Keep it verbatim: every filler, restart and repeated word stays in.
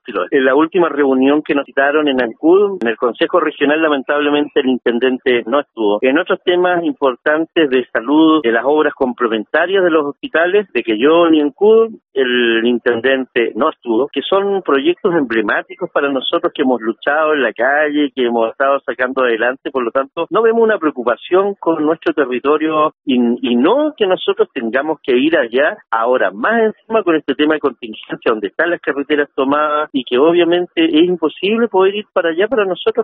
Filo. En la última reunión que nos citaron en Ancud, en el Consejo Regional, lamentablemente el intendente no estuvo. En otros temas importantes de salud, de las obras complementarias de los hospitales, de que yo ni Ancud, el intendente no estuvo, que son proyectos emblemáticos para nosotros que hemos luchado en la calle, que hemos estado sacando adelante, por lo tanto, no vemos una preocupación con nuestro territorio y, y no que nosotros tengamos que ir allá ahora, más encima con este tema de contingencia, donde están las carreteras tomadas y que obviamente es imposible poder ir para allá para nosotros